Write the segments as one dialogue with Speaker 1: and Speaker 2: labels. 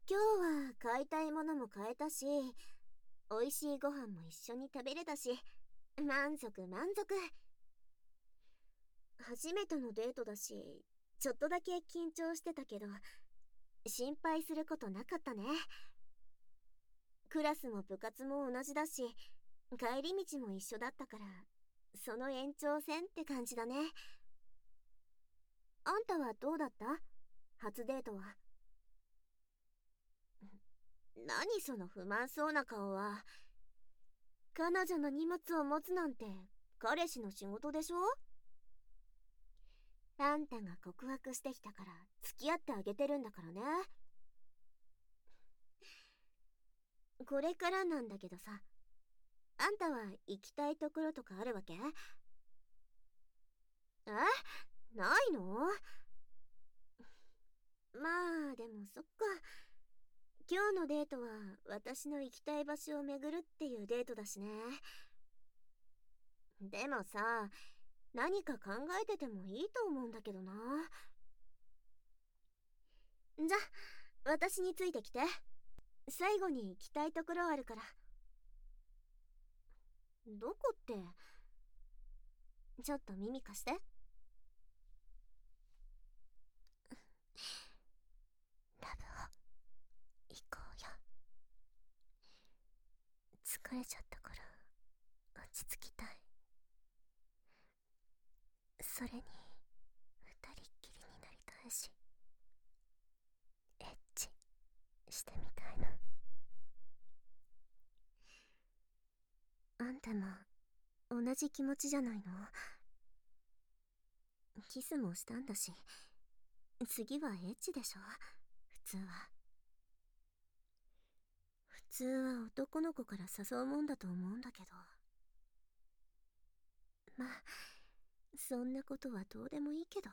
Speaker 1: 今日は買いたいものも買えたし、美味しいご飯も一緒に食べれたし、満足満足。初めてのデートだし、ちょっとだけ緊張してたけど、心配することなかったね。クラスも部活も同じだし、帰り道も一緒だったから、その延長線って感じだね。あんたはどうだった？初デートは。何その不満そうな顔は。彼女の荷物を持つなんて彼氏の仕事でしょ？あんたが告白してきたから付き合ってあげてるんだからね。これからなんだけどさ、あんたは行きたいところとかあるわけ？え？ないの？まあでもそっか。今日のデートは私の行きたい場所を巡るっていうデートだしね。でもさ、何か考えててもいいと思うんだけどな。じゃ、私についてきて。最後に行きたいところあるから。どこって？ちょっと耳貸して。ラブホ行こうよ。疲れちゃったから落ち着きたい。それに二人っきりになりたいし、エッチしてみたいな。あんたも同じ気持ちじゃないの？キスもしたんだし、次はエッチでしょ、普通は。普通は男の子から誘うもんだと思うんだけど。まあ、そんなことはどうでもいいけど。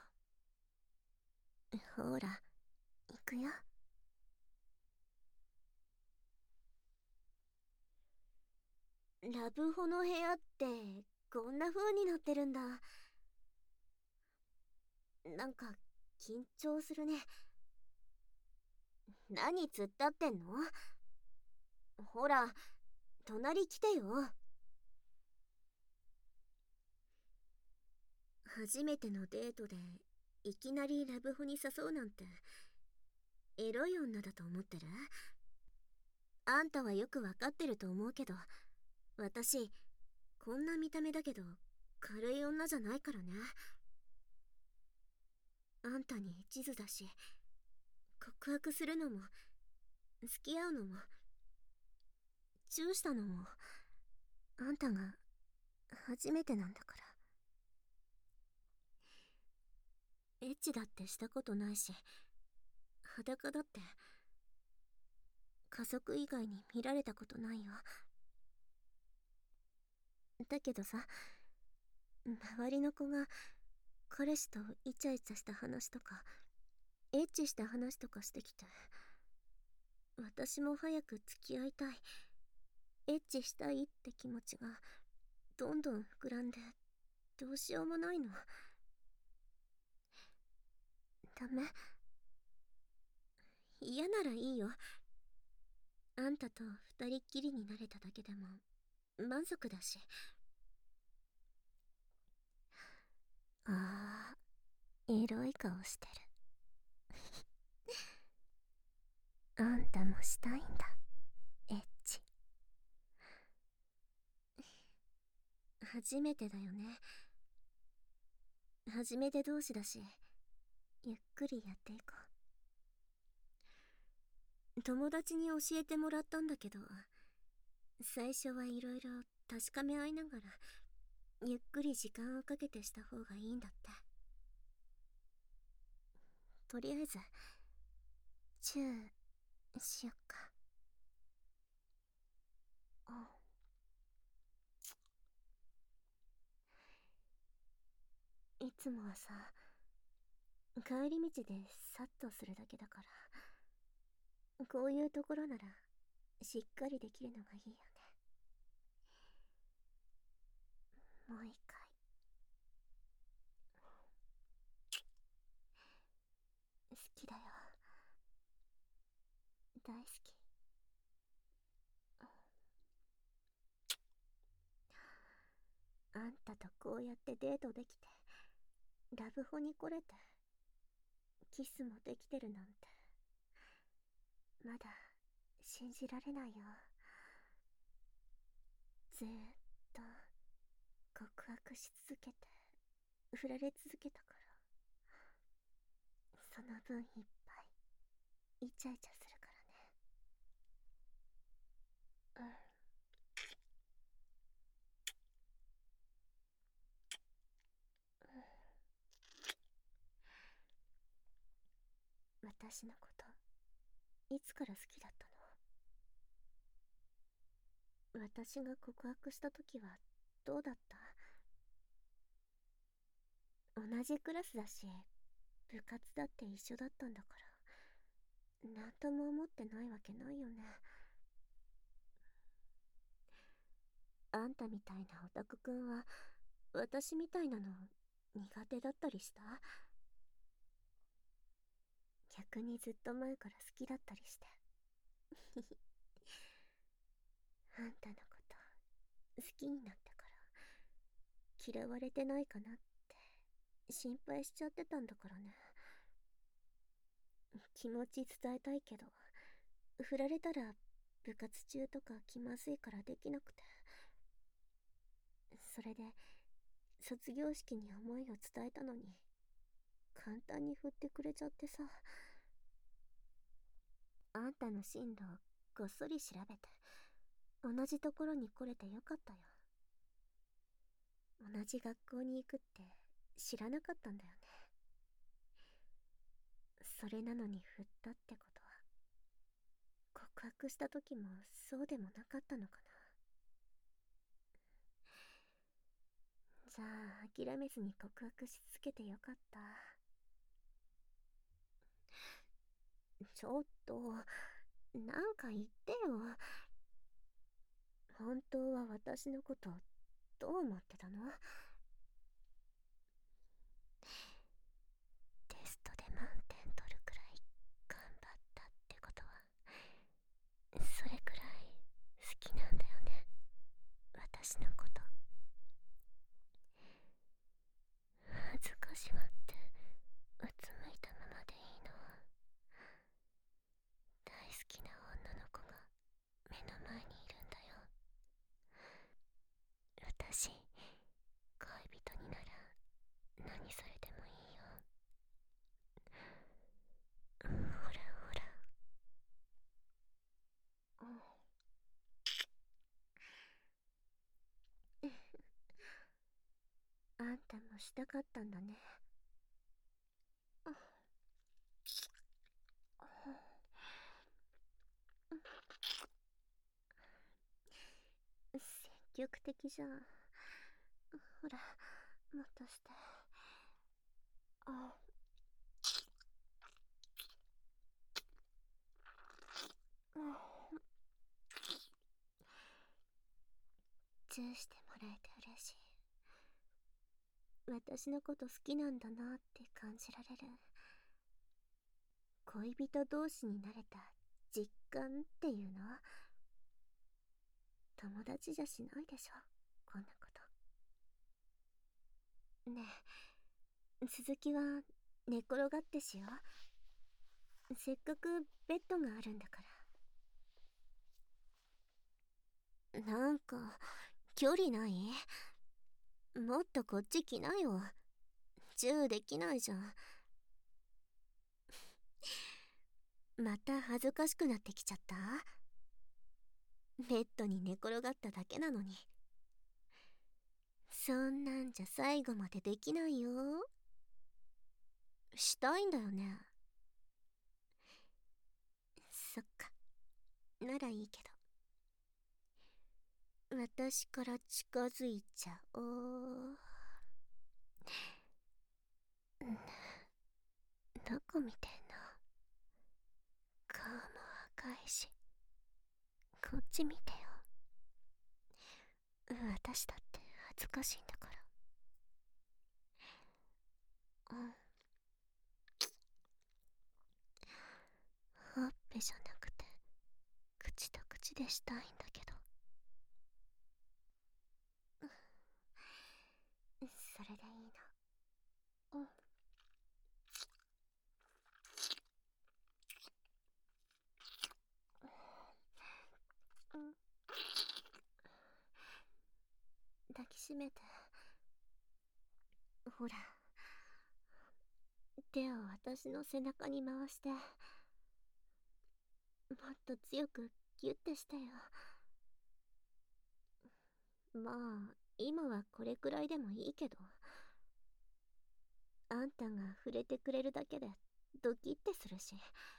Speaker 1: ほら、行くよ。ラブホの部屋ってこんな風になってるんだ。なんか緊張するね。何突っ立ってんの？ほら、隣来てよ。初めてのデートでいきなりラブホに誘うなんてエロい女だと思ってる？あんたはよくわかってると思うけど、私こんな見た目だけど軽い女じゃないからね。あんたに一途だし、告白するのも付き合うのもチューしたのもあんたが初めてなんだから。エッチだってしたことないし、裸だって家族以外に見られたことないよ。だけどさ、周りの子が彼氏とイチャイチャした話とかエッチした話とかしてきて、私も早く付き合いたい、エッチしたいって気持ちがどんどん膨らんでどうしようもないの。ダメ？嫌ならいいよ。あんたと二人っきりになれただけでも満足だし。あー、エロい顔してる。あんたもしたいんだ、エッチ。初めてだよね。初めて同士だし、ゆっくりやっていこう。友達に教えてもらったんだけど、最初はいろいろ確かめ合いながらゆっくり時間をかけてした方がいいんだって。とりあえずチューしよっか。いつもはさ、帰り道でサッとするだけだから、こういうところならしっかりできるのがいいよね。もう一回。好きだよ。 大好き。あんたとこうやってデートできて、ラブホに来れて、キスもできてるなんて、まだ信じられないよ。ずーっと告白し続けて、振られ続けたから、その分いっぱいイチャイチャするからね。私のこといつから好きだったの？私が告白した時はどうだった？同じクラスだし、部活だって一緒だったんだから、なんとも思ってないわけないよね。あんたみたいなオタクくんは私みたいなの苦手だったりした？逆にずっと前から好きだったりして。あんたのこと好きになったから嫌われてないかなって心配しちゃってたんだからね。気持ち伝えたいけど、振られたら部活中とか気まずいからできなくて、それで卒業式に思いを伝えたのに簡単に振ってくれちゃってさ。あんたの進路をこっそり調べて同じところに来れてよかったよ。同じ学校に行くって知らなかったんだよね。それなのに振ったってことは、告白した時もそうでもなかったのかな。じゃあ諦めずに告白し続けてよかった。ちょっとなんか言ってよ。本当は私のことどう思ってたの？テストで満点取るくらい頑張ったってことは、それくらい好きなんだよね、私のこと。恥ずかしがってうつむいたままでいいの？大好きな女の子が目の前にいるんだよ。私、恋人になら何されてもいいよ。ほらほら。あんたもしたかったんだね。積極的じゃん。ほら、もっとして。あ、チューしてもらえて嬉しい。私のこと好きなんだなって感じられる。恋人同士になれた実感っていうの？友達じゃしないでしょ、こんなこと。ねえ、続きは寝転がってしよう。せっかくベッドがあるんだから。なんか距離ない？もっとこっち来なよ。チューできないじゃん。また恥ずかしくなってきちゃった？ベッドに寝転がっただけなのに。そんなんじゃ最後までできないよ。したいんだよね。そっか、ならいいけど、私から近づいちゃおう。どこ見てんの？顔も赤いし、こっち見てよ。私だって恥ずかしいんだから。ほっぺじゃなくて口と口でしたいんだけど。それでいいの。うん。うん。抱きしめて。ほら、手を私の背中に回して、もっと強くギュッてしてよ。まあ、今はこれくらいでもいいけど。あんたが触れてくれるだけでドキッてするし。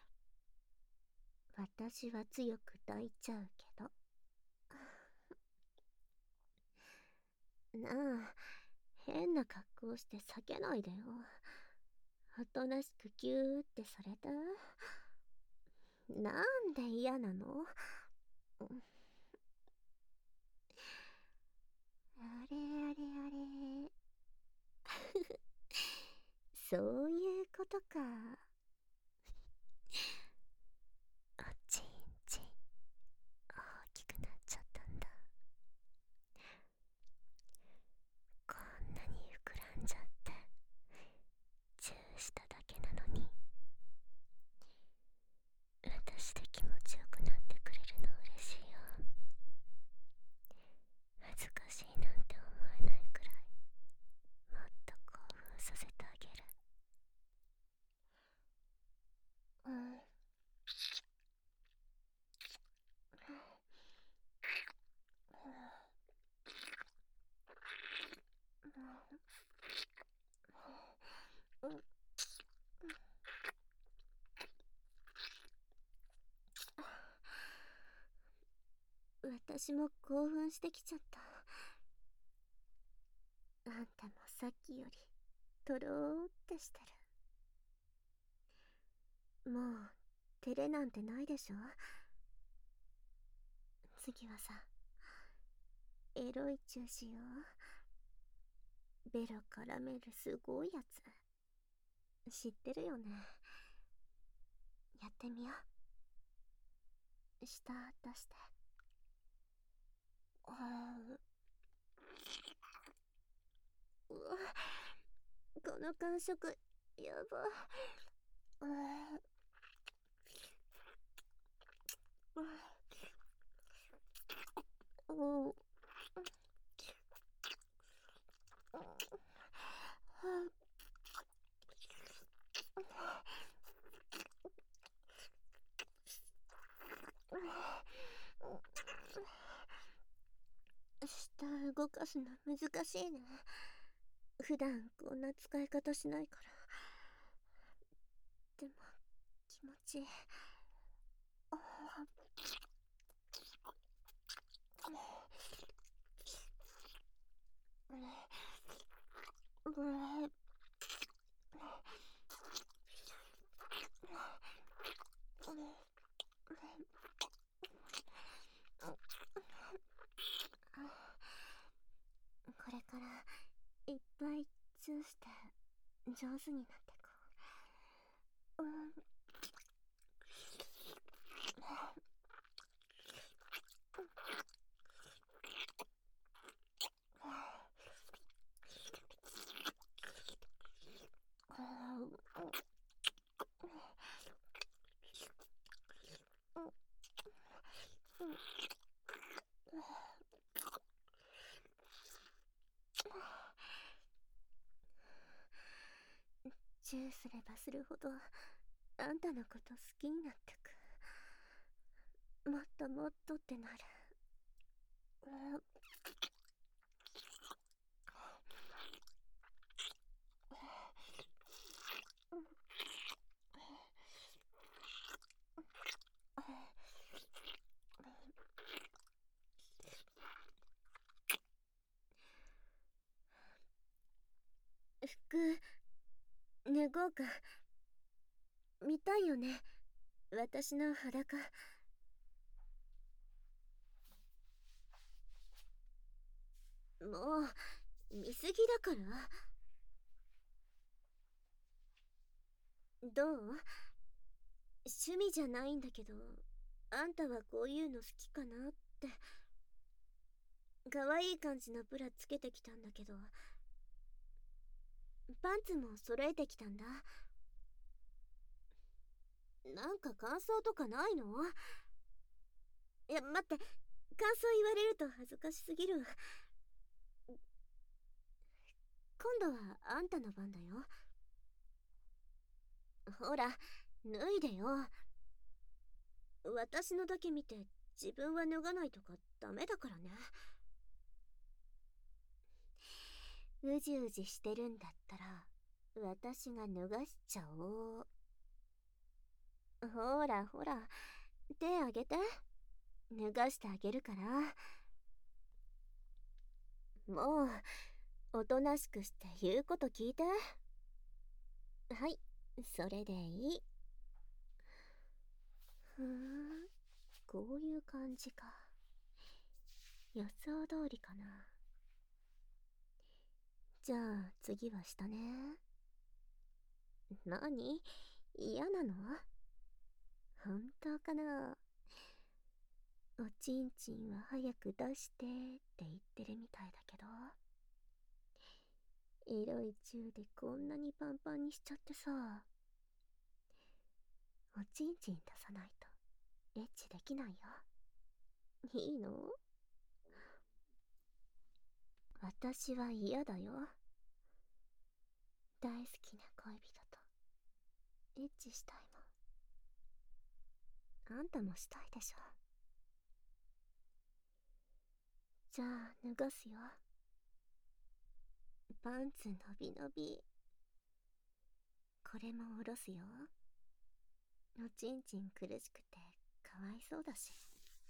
Speaker 1: 私は強く抱いちゃうけど。なあ、変な格好して避けないでよ。おとなしくギューってされた。なんで嫌なの？あれあれあれ。そういうことか。おちんちん大きくなっちゃったんだ。こんなに膨らんじゃってチューしただけなのに、私で気持ちよくなってくれるの嬉しいよ。恥ずかしいなんて思えないくらい、もっと興奮させてあげる。うん。うん。私も興奮してきちゃった。あんたもさっきよりとろーってしてる。もう照れなんてないでしょ。次はさ、エロいチューしよう。ベロ絡めるすごいやつ知ってるよね。やってみよう。舌出して。うわ、この感触やば。うん。舌動かすの難しいね。普段こんな使い方しないから。でも気持ちいい。これからいっぱいチューして上手になってこう。チューすればするほどあんたのこと好きになってく。もっともっとってなる。服脱ごうか。見たいよね、私の裸。もう見すぎだから。どう？趣味じゃないんだけど、 あんたはこういうの好きかなって。可愛い感じのブラつけてきたんだけど、パンツも揃えてきたんだ。なんか感想とかないの？いや、待って、感想言われると恥ずかしすぎる。今度はあんたの番だよ。ほら、脱いでよ。私のだけ見て自分は脱がないとかダメだからね。うじうじしてるんだったら私が脱がしちゃおう。ほらほら、手あげて。脱がしてあげるから。もうおとなしくして言うこと聞いて。はい、それでいい。ふーん、こういう感じか。予想通りかな。じゃあ次は下ね。何？嫌なの？本当かな？おちんちんは早く出してって言ってるみたいだけど、エロい銃でこんなにパンパンにしちゃってさ、おちんちん出さないとエッチできないよ。いいの？私は嫌だよ。大好きな恋人とエッチしたいもん。あんたもしたいでしょ。じゃあ脱がすよ。パンツのびのび。これも下ろすよ。おちんちん苦しくてかわいそうだし。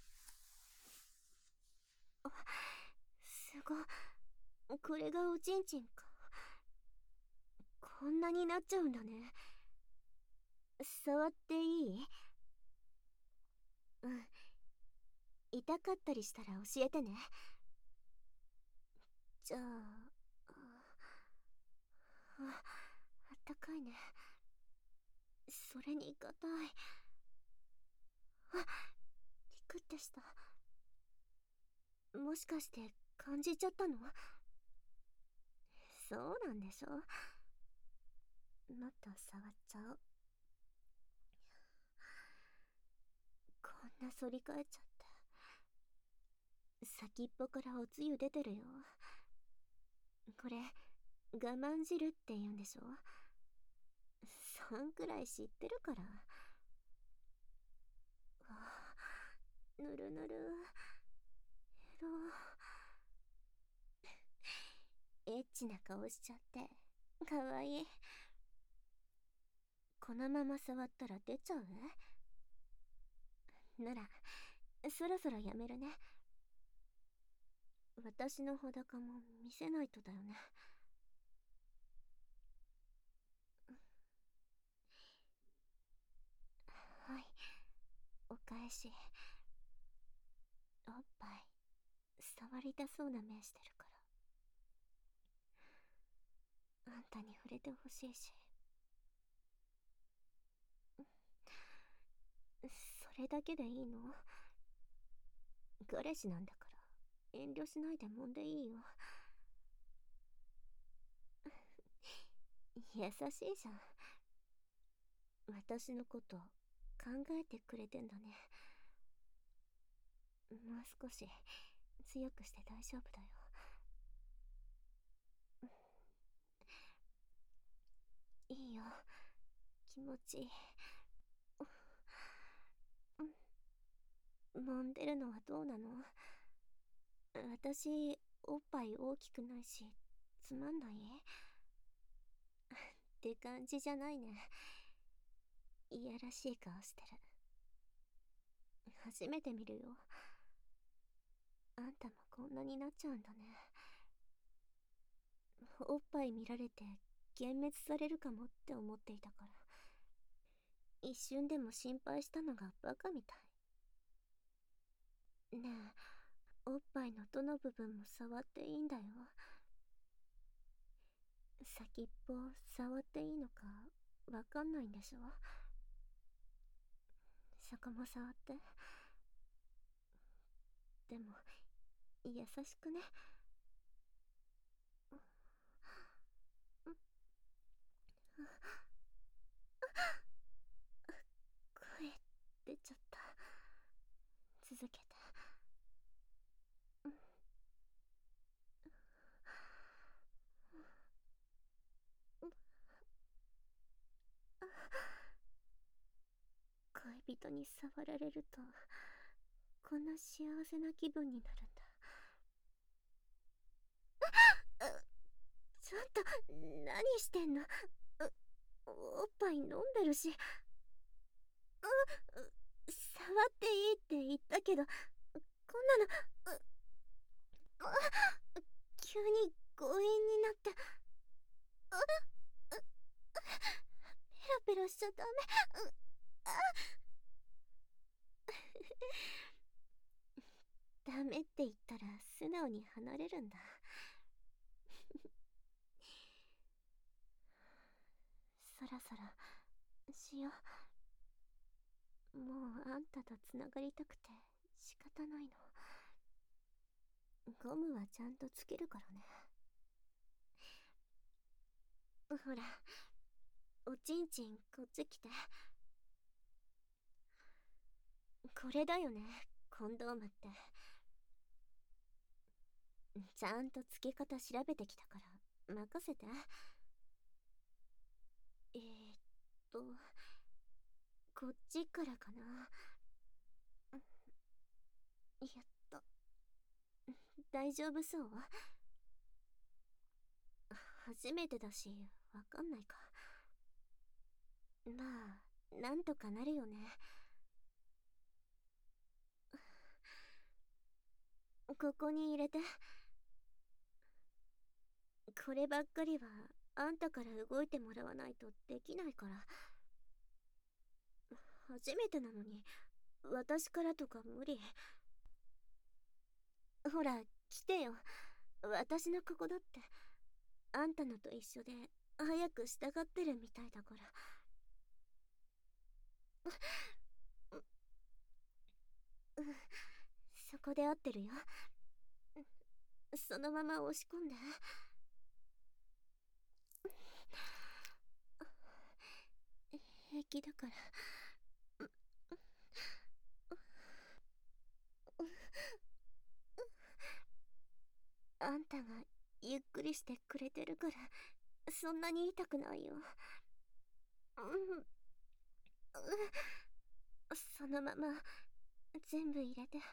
Speaker 1: あ、すごい。これがおちんちんか。こんなになっちゃうんだね。触っていい？うん。痛かったりしたら教えてね。じゃあ、あったかいね。それに硬い。あ、ピクってした。もしかして感じちゃったの？そうなんでしょ。もっと触っちゃおう。こんな反り返っちゃって。先っぽからおつゆ出てるよ。これ我慢汁って言うんでしょ。そんくらい知ってるから。ぬるぬる。エロ。エッチな顔しちゃってかわいい。このまま触ったら出ちゃう？ならそろそろやめるね。私の裸も見せないとだよね。はい、お返し。おっぱい触りたそうな目してるから、あんたに触れてほしいし。それだけでいいの？彼氏なんだから遠慮しないで揉んでいいよ。優しいじゃん。私のこと考えてくれてんだね。もう少し強くして大丈夫だよ。いいよ、気持ちいい。揉んでるのはどうなの？私おっぱい大きくないしつまんないって感じじゃないね。いやらしい顔してる。初めて見るよ。あんたもこんなになっちゃうんだね。おっぱい見られて幻滅されるかもって思っていたから、一瞬でも心配したのがバカみたい。ねえ、おっぱいのどの部分も触っていいんだよ。先っぽ触っていいのかわかんないんでしょ。そこも触って。 でも優しくね。声出ちゃった。続けて。恋人に触られるとこんな幸せな気分になるんだ。ちょっと何してんの。おっぱい飲んでるし。触っていいって言ったけど、こんなの急に強引になって。ペロペロしちゃダメ。ダメって言ったら素直に離れるんだ。そろそろしよう。もうあんたとつながりたくて仕方ないの。ゴムはちゃんとつけるからね。ほら、おちんちんこっち来て。これだよね、コンドームって。ちゃんとつけ方調べてきたから任せて。とこっちからかな。やっと。大丈夫そう？初めてだしわかんないか。まあなんとかなるよね。ここに入れて。こればっかりはあんたから動いてもらわないとできないから。初めてなのに私からとか無理。ほら来てよ、私のここだって。あんたのと一緒で早く従ってるみたいだから。そこで合ってるよ。そのまま押し込んで。平気だから。あんたがゆっくりしてくれてるからそんなに痛くないよ。そのまま全部入れて。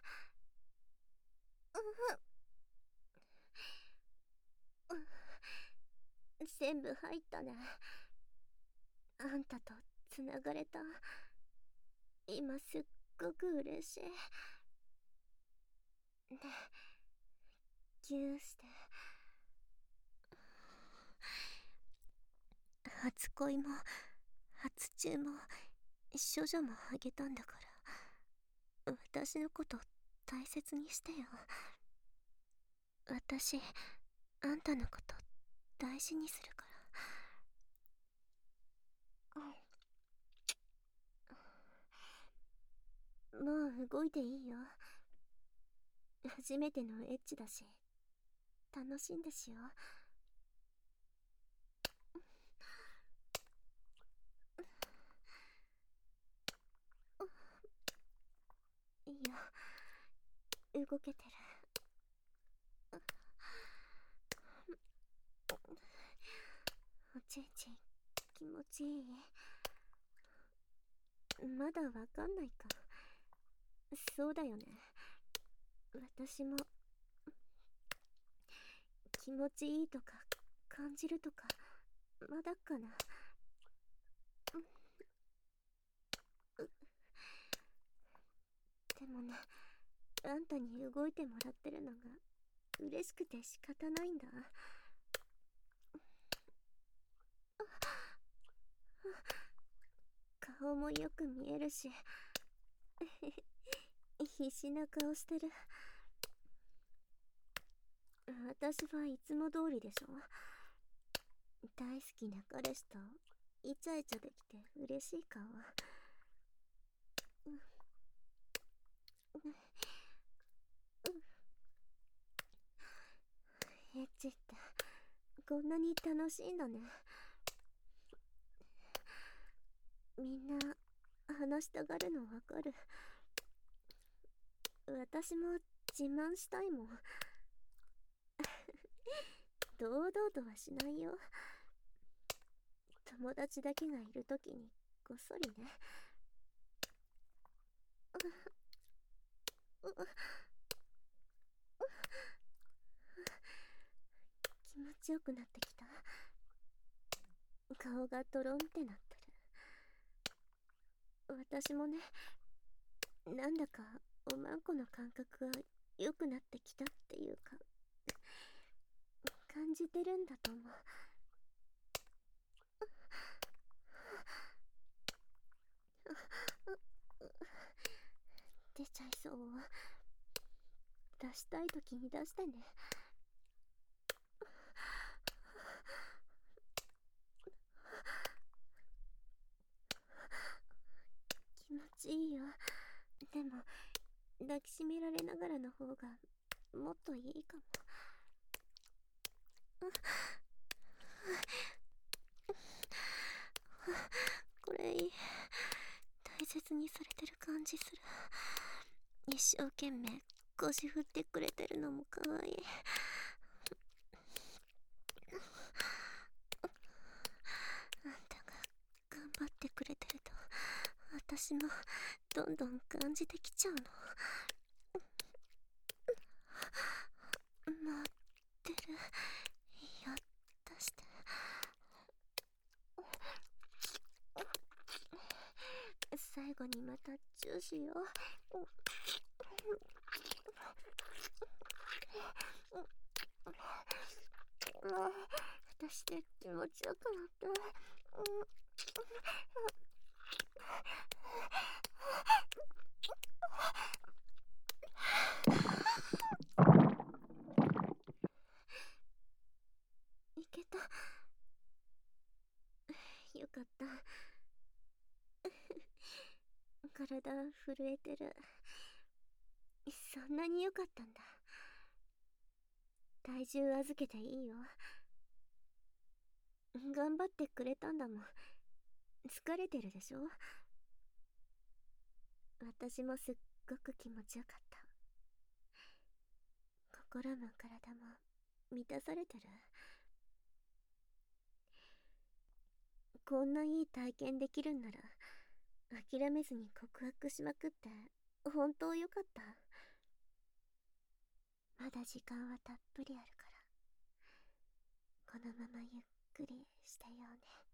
Speaker 1: 全部入ったね。あんたとつながれた。今すっごく嬉しい。ね、ギューして。初恋も初中も処女もあげたんだから、私のこと大切にしてよ。私あんたのこと大事にするから。もう動いていいよ。初めてのエッチだし楽しんでしよう。いいよ、動けてる。おちんちん気持ちいい？まだわかんないか。そうだよね、私も気持ちいいとか感じるとかまだかな。でもね、あんたに動いてもらってるのが嬉しくて仕方ないんだ。顔もよく見えるし必死な顔してる。私はいつも通りでしょ。大好きな彼氏とイチャイチャできて嬉しい顔。 チってこんなに楽しいんだね。みんな話したがるのわかる。私も自慢したいもん。堂々とはしないよ。友達だけがいるときにこっそりね。気持ちよくなってきた。顔がトロンってなってる。私もね、なんだかおまんこの感覚が良くなってきたっていうか、感じてるんだと思う。出ちゃいそう。出したい時に出してね。気持ちいいよ。でも抱きしめられながらの方がもっといいかも。これいい。大切にされてる感じする。一生懸命腰振ってくれてるのも可愛い。あんたが頑張ってくれてると私もどんどん感じてきちゃうの。待ってる。やったして。最後にまたチューしよう。私で気持ちよくなって。いけた。よかった。体震えてる。そんなによかったんだ。体重預けていいよ。頑張ってくれたんだもん。疲れてるでしょ。私もすっごく気持ちよかった。心も体も満たされてる。こんないい体験できるんなら諦めずに告白しまくって本当よかった。まだ時間はたっぷりあるから、このままゆっくりしてようね。